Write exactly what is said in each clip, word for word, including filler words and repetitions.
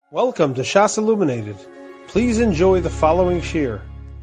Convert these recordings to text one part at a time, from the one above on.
Welcome to Shas Illuminated. Please enjoy the following shir.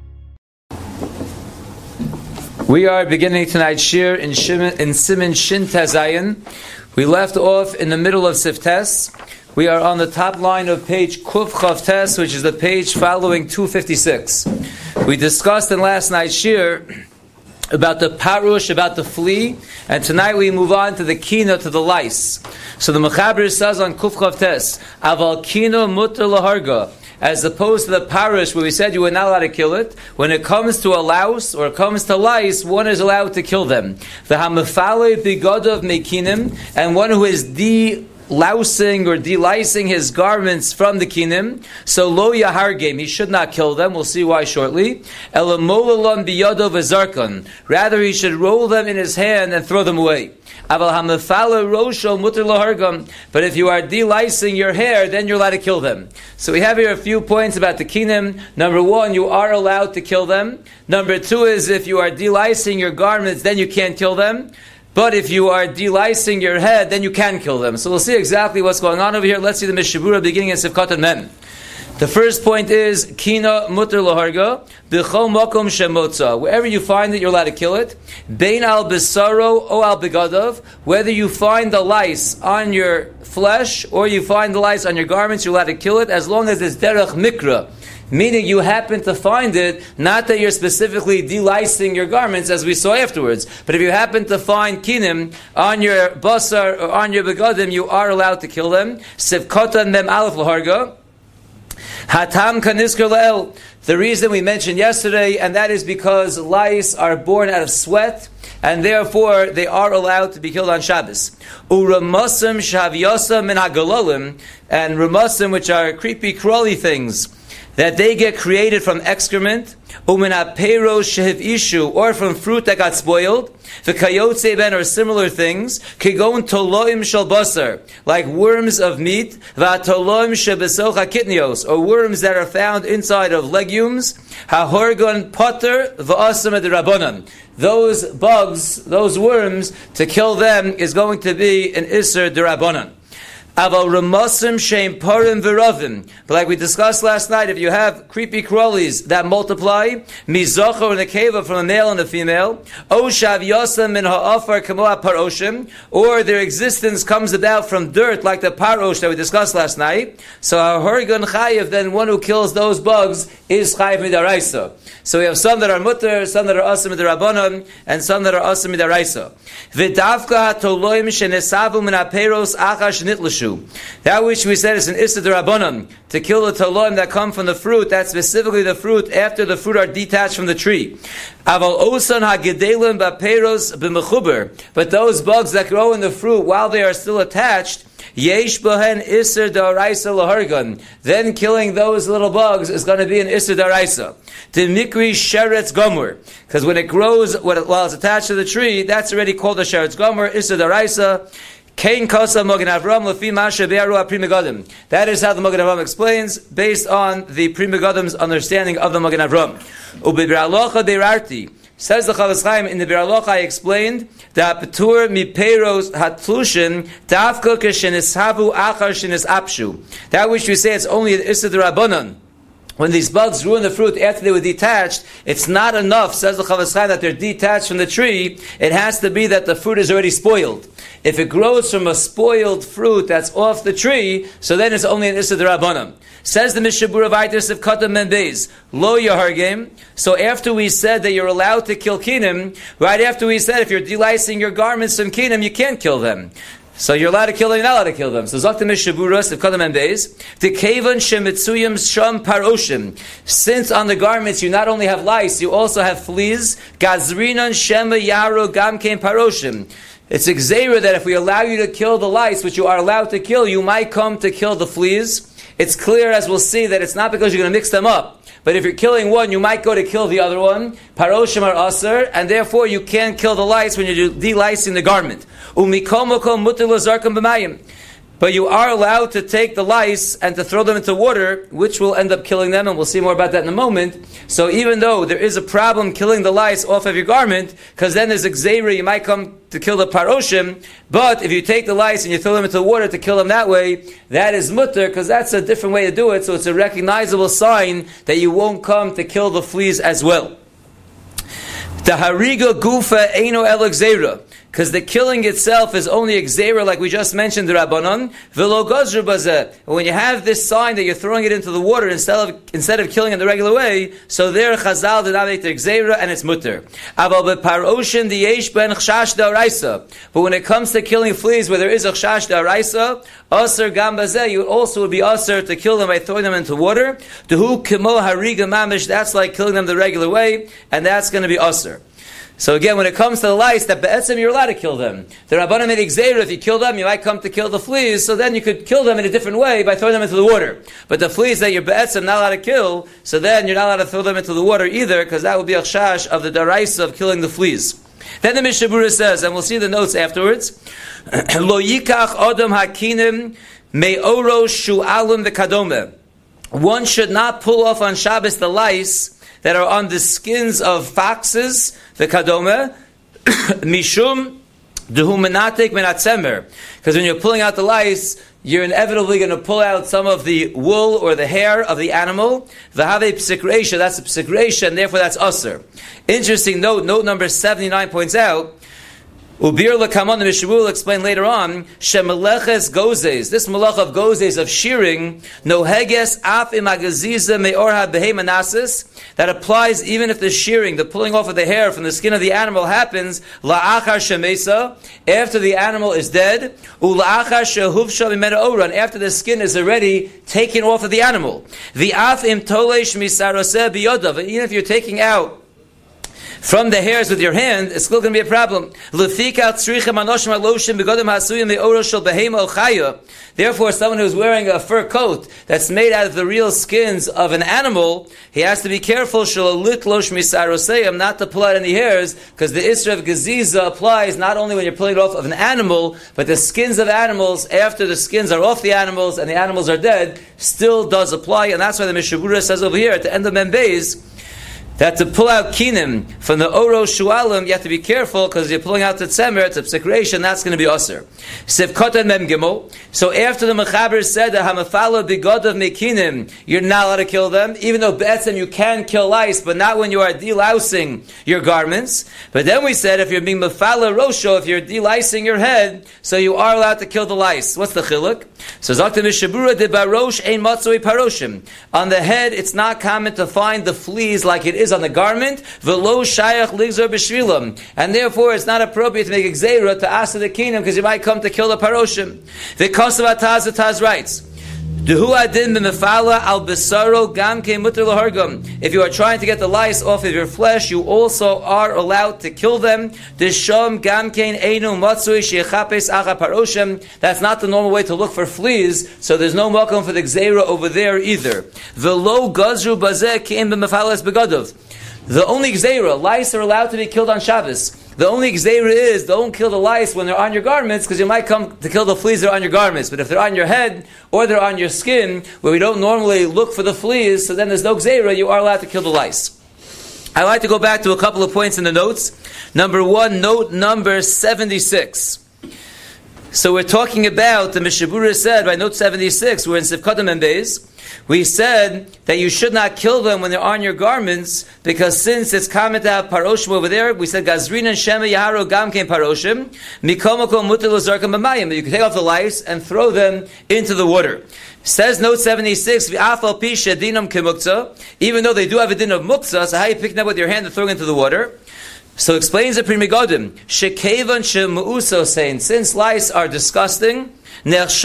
We are beginning tonight's shir in, Shim, in Siman Shin Tezayin. We left off in the middle of Siftes. We are on the top line of page Kuf Chav Tes, which is the page following two fifty-six. We discussed in last night's shir about the parush, about the flea, and tonight we move on to the kina, to the lice. So the Mechaber says on Kuf Chav Tes, Aval kina mutter laharga, as opposed to the parush where we said you were not allowed to kill it. When it comes to a louse or it comes to lice, one is allowed to kill them. The hamafale bigodav mekinim, and one who is de lousing or delicing his garments from the kinim, so lo yahargem, he should not kill them. We'll see why shortly. Elamolalam biyadov azarkan, rather he should roll them in his hand and throw them away. Aval hamafala rosho mutter lahargam, but if you are delicing your hair, then you're allowed to kill them. So we have here a few points about the kinim. Number one, you are allowed to kill them. Number two is if you are delicing your garments, then you can't kill them. But if you are delicing your head, then you can kill them. So we'll see exactly what's going on over here. Let's see the Mishabura beginning in Sivkat and Mem. The first point is Kina mutter laharga b'chol makom shemotza. Wherever you find it, you're allowed to kill it. Bein al besaro o al begadav. Whether you find the lice on your flesh or you find the lice on your garments, you're allowed to kill it as long as it's derech mikra. Meaning you happen to find it, not that you're specifically delicing your garments as we saw afterwards, but if you happen to find kinim on your basar or on your begadim, you are allowed to kill them. Sivkota mem alef laharga. Hatam kanisker la'el. The reason we mentioned yesterday, and that is because lice are born out of sweat, and therefore they are allowed to be killed on Shabbos. Uramasim shavyasa min hagalolim, and ramasim, which are creepy, crawly things, that they get created from excrement, umina peiros shehiv ishu, or from fruit that got spoiled, the kayotze ben, or similar things, kigon toloim shel basar, like worms of meat, va'toloim shebesocha kitnios, or worms that are found inside of legumes, hahorgon potter va'asam edirabonan. Those bugs, those worms, to kill them is going to be an iser derabonan. Aval ramasim sheim parim v'ravim. But like we discussed last night, if you have creepy crawlies that multiply, mizocho in the cave from a male and a female, o shav yosem min ha'afar kamo paroshim, or their existence comes about from dirt like the parosh that we discussed last night. So ha'horgon chayiv, then one who kills those bugs is chayiv midaraisa. So we have some that are mutter, some that are asim midarabanan, and some that are asim midaraisa. V'davka ha'toloim shenesavu min ha'peros achash nitlashu. That which we said is an issa d'Rabbanan, to kill the toloim that come from the fruit, that's specifically the fruit after the fruit are detached from the tree. Aval osan hagedelim ba'peros b'mechuber. But those bugs that grow in the fruit while they are still attached, yesh bohen iser d'araisa lahargan. Then killing those little bugs is going to be an iser d'araisa. The mikri sheretz gomer, because when it grows while it's attached to the tree, that's already called a sheretz gomer, iser d'araisa. Kain Kosa Mogen Avram Lefi Masha Be'aru Pri Megadim. That is how the Mogen Avram explains, based on the Pri Megadim's understanding of the Mogen Avram. Ubi Biralocha Beirarti. Says the Chavetz Chaim, in the Biralocha I explained that Petur Mi Peiros Hatlushin Tafka Keshenishavu Achar Shenis Apshu. That which we say it's only the Issa D'Rabbanan. When these bugs ruin the fruit after they were detached, it's not enough, says the Chavetz Chaim, that they're detached from the tree. It has to be that the fruit is already spoiled. If it grows from a spoiled fruit that's off the tree, so then it's only an Issa D'Rabbanan. Says the Mishabura Vaitis of Katam Membez, Lo Yahargim. So after we said that you're allowed to kill kinim, right after we said if you're delicing your garments from kinim, you can't kill them. So you're allowed to kill them, you're not allowed to kill them. So Zakta Mishaburas of Kadam and Beis, the Kavan Shemitzuyim Sham Paroshim. Since on the garments you not only have lice, you also have fleas, Gazrinan Shema Yaro Gamkein Paroshim. It's a gzeira that if we allow you to kill the lice, which you are allowed to kill, you might come to kill the fleas. It's clear, as we'll see, that it's not because you're going to mix them up. But if you're killing one, you might go to kill the other one. Paroshim are aser, and therefore you can't kill the lice when you're delicing the garment. but you are allowed to take the lice and to throw them into water, which will end up killing them, and we'll see more about that in a moment. So even though there is a problem killing the lice off of your garment, because then there's a gzeira, you might come to kill the paroshim, but if you take the lice and you throw them into the water to kill them that way, that is mutter, because that's a different way to do it, so it's a recognizable sign that you won't come to kill the fleas as well. The hariga gufa eino el gzeira, because the killing itself is only a gzeira, like we just mentioned, the Rabbanon. V'lo gazru bazeh. When you have this sign that you're throwing it into the water instead of instead of killing it the regular way, so there Chazal did not make the gzeira, and it's mutter. Aval beparoshin diyesh ben chshash da'araisa. But when it comes to killing fleas where there is a chshash da'araisa, aser gam bazeh, you also would be aser to kill them by throwing them into water. Dehu kimo hariga mamish. That's like killing them the regular way, and that's going to be aser. So again, when it comes to the lice, that be'etzim you're allowed to kill them. The Rabbanan made gzeira, if you kill them, you might come to kill the fleas, so then you could kill them in a different way by throwing them into the water. But the fleas that you're be'etzim not allowed to kill, so then you're not allowed to throw them into the water either, because that would be a chash of the daraisa of killing the fleas. Then the Mishnah Berurah says, and we'll see the notes afterwards, Lo yikach odom hakinim me'oro shu'alim v'kadome. One should not pull off on Shabbos the lice that are on the skins of foxes, the kadome, mishum dehumenatik menatzemer. Because when you're pulling out the lice, you're inevitably going to pull out some of the wool or the hair of the animal. V'havei psikreisha, that's a psikreisha, and therefore that's usher. Interesting note, note number seventy-nine points out, Ubir Lakamon, the Mishnah will explain later on, Shemeleches Gozes, this malach of Gozes, of shearing, Noheges Af Imagaziza Meorha Behemanasis, that applies even if the shearing, the pulling off of the hair from the skin of the animal happens, La'achar Shemesa, after the animal is dead, Ula'achar Shehuvsha Mimena Oran, after the skin is already taken off of the animal. The Af Im Tolesh Misaroseh Biyodav, even if you're taking out from the hairs with your hand, it's still going to be a problem. Therefore, someone who's wearing a fur coat that's made out of the real skins of an animal, he has to be careful not to pull out any hairs, because the Isra of Geziza applies not only when you're pulling it off of an animal, but the skins of animals, after the skins are off the animals and the animals are dead, still does apply. And that's why the Mishnah Berurah says over here at the end of Membeis, that to pull out kinim from the oro shualim, you have to be careful, because you're pulling out the tzemer, it's a psikration, that's going to be osir. Sivkotan mem gimel. So after the mechaber said that hamafalo bigodav mekinim, you're not allowed to kill them, even though be'etzem you can kill lice, but not when you are delousing your garments. But then we said if you're being mafala rosho, if you're delicing your head, so you are allowed to kill the lice. What's the chiluk? So Zakta Mishnah Berurah de barosh ein matzoi paroshim. On the head, it's not common to find the fleas like it is on the garment, v'lo shayach ligzor b'shvilam, and therefore it's not appropriate to make a gzeira to asa the kingdom, because you might come to kill the paroshim. The Kosav Ataz Ataz writes, Dehu adin b'mefala al besaro gam ke muter lahargam. If you are trying to get the lice off of your flesh, you also are allowed to kill them. Desham gam kein einu matzui shechapes acha paroshim. That's not the normal way to look for fleas, so there's no welcome for the gzeira over there either. V'lo gazru bazeh kein b'mefalas begadov. The only gzeira, lice are allowed to be killed on Shabbos. The only gzeira is, don't kill the lice when they're on your garments, because you might come to kill the fleas that are on your garments. But if they're on your head, or they're on your skin, where we don't normally look for the fleas, so then there's no gzeira, you are allowed to kill the lice. I'd like to go back to a couple of points in the notes. Number one, note number seventy-six. So we're talking about, the Mishnah Berurah said, by note seventy-six, we're in Sivkotam and Beis, we said that you should not kill them when they're on your garments, because since it's common to have paroshim over there, we said Gazrin and Shema Yaharo Gam Kein Paroshim, Mikomoko Mutal Zarkam B'mayim, that you can take off the lice and throw them into the water. Says note seventy-six, V'afal Pisha Dinam Kimukta, even though they do have a din of muktzah, so how are you picking up with your hand and throwing into the water? So explains the Pri Megadim, Shekevan Shemu'uso saying, since lice are disgusting, it's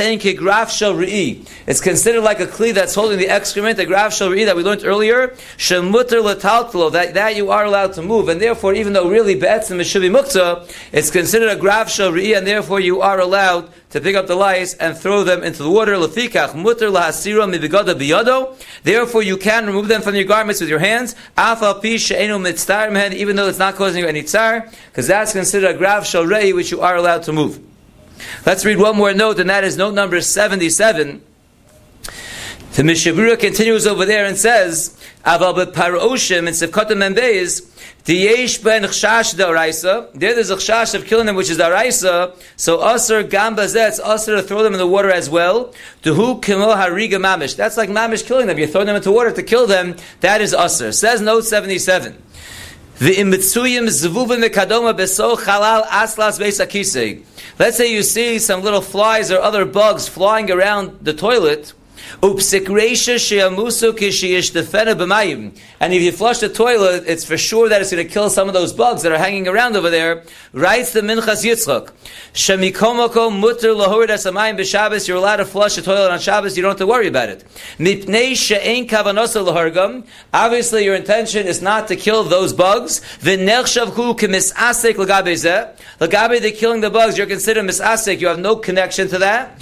considered like a kli that's holding the excrement, the graf shel re'i that we learned earlier, shemuter letaltlo, that that you are allowed to move, and therefore, even though really be'etzim it should be muktzah, it's considered a graf shel re'i, and therefore you are allowed to pick up the lice and throw them into the water. Lefikach muter lahasiro mibigada biyado. Therefore, you can remove them from your garments with your hands. Afal pi she'enu mitztar mehen, even though it's not causing you any tzar, because that's considered a graf shel re'i, which you are allowed to move. Let's read one more note, and that is note number seventy-seven. The Mishabura continues over there and says, Aval beparoshim in Sivkotim Membeis, Diyesh ben chshash da'araisa. There there's a chshash of killing them, which is da'araisa. So aser gambazet, aser to throw them in the water as well. Duhu kimo hariga mamish. That's like mamish killing them. You throw them into water to kill them. That is aser. Says note seventy-seven. The imitzuyim zvuvim mekadoma beso chalal aslas beisakisei. Let's say you see some little flies or other bugs flying around the toilet. And if you flush the toilet, it's for sure that it's going to kill some of those bugs that are hanging around over there. Writes the Minchas Yitzchak. You're allowed to flush the toilet on Shabbos, you don't have to worry about it. Obviously your intention is not to kill those bugs. Lagabe, they're killing the bugs, you're considered misasek, you have no connection to that.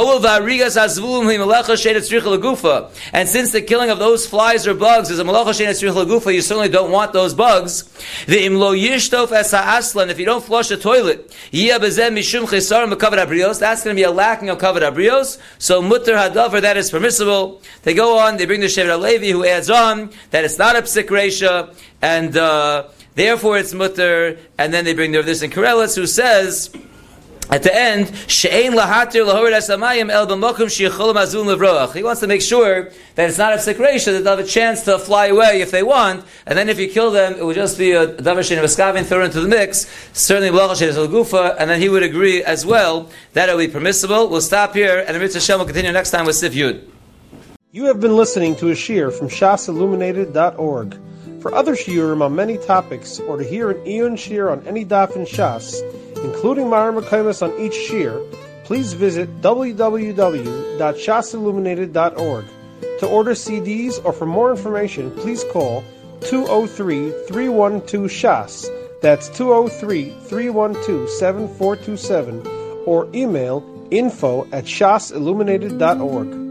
And since the killing of those flies or bugs is a malacha she'ein tzrich lagufa, you certainly don't want those bugs. The imlo yishtof es ha'aslan, if you don't flush the toilet, yiyah bezeh mishum chisar mekavod abrios, that's going to be a lacking of kavod abrios. So mutter hadavar, that is permissible. They go on, they bring the Shevet HaLevi who adds on that it's not a psik reisha, and uh, therefore it's mutter. And then they bring the Rav Nissen Karelitz who says at the end, She'ein lahatir lahorid asamayim el b'mokum she'yicholim azun levroach. He wants to make sure that it's not a psik reisha, that they'll have a chance to fly away if they want, and then if you kill them, it would just be a davar she'ein v'skavin thrown into the mix, certainly malacha she'ein gufa, and then he would agree as well that it would be permissible. We'll stop here, and the Mitzvah Hashem will continue next time with Sif Yud. You have been listening to a shiur from shas illuminated dot org. For other shiurim on many topics, or to hear an Iyun shiur on any daf in Shas, including Mara Mekaymas on each shiur, please visit w w w dot shas illuminated dot org. To order C Ds or for more information, please call two oh three, three one two, S H A S. That's two oh three, three one two, seven four two seven, or email info at shas illuminated dot org.